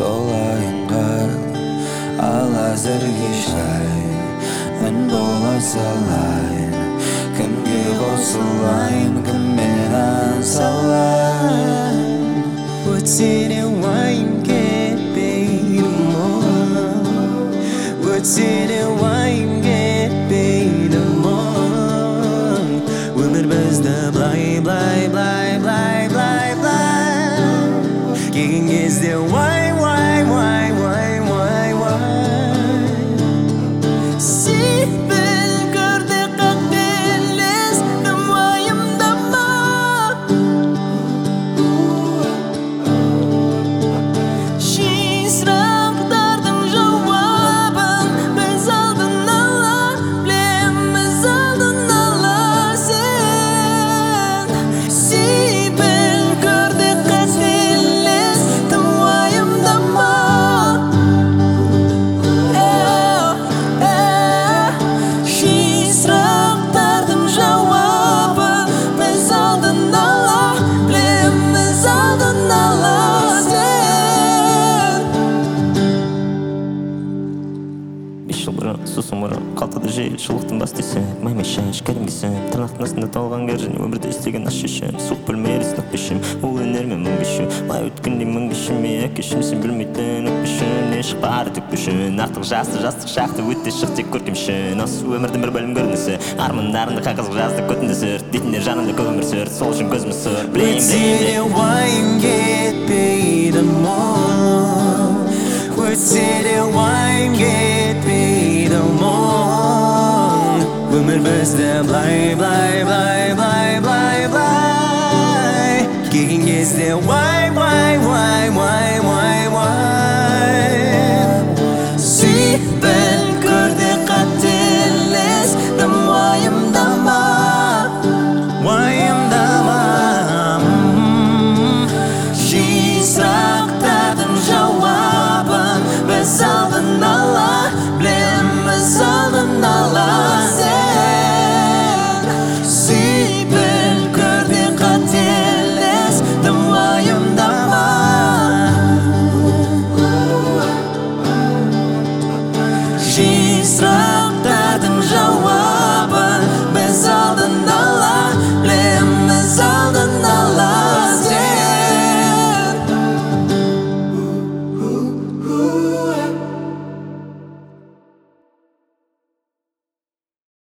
солайынға ал әзірге шай үн бола салайын кімге қосылайын кіммен ән салайын өтсе де уайым кетпейді мұң өтсе де уайым кетпейді мұң өмір бізді былай келген кезде вай сен көрде қателес тым уайымдама ши сұрақтардың жауабын біз алдын ала білеміз алдын ала сен көрде қателес тым уайымдама сұрақтардың жауабын біз алдын ала білеміз алдын ала сен 5 жыл бұрын сосын бұрын қалтада жел шұлықтың бас десең маймай шаш кәдімгісің тырнақтың астында талған кір және өмірде істеген аш шешем суық бөлмелер сынақ пешім ол өнермен мың кешім май өткендей мың кешім әкешім сен білмейтін өкпешім не шықпары төкпешін артық жастық шақты өте шық тек көркемшін осы өмірдің бір бөлім көрінісі армандарыңды қағазға жазды көтіңді сүрт дейтіндер жанымда көп өмір сүрт сол үшін көзіміз сұр өтсе де уайым кетпейді мұң өтсе де уайым кетпейді мұң өмір бізді былай келген кезде вай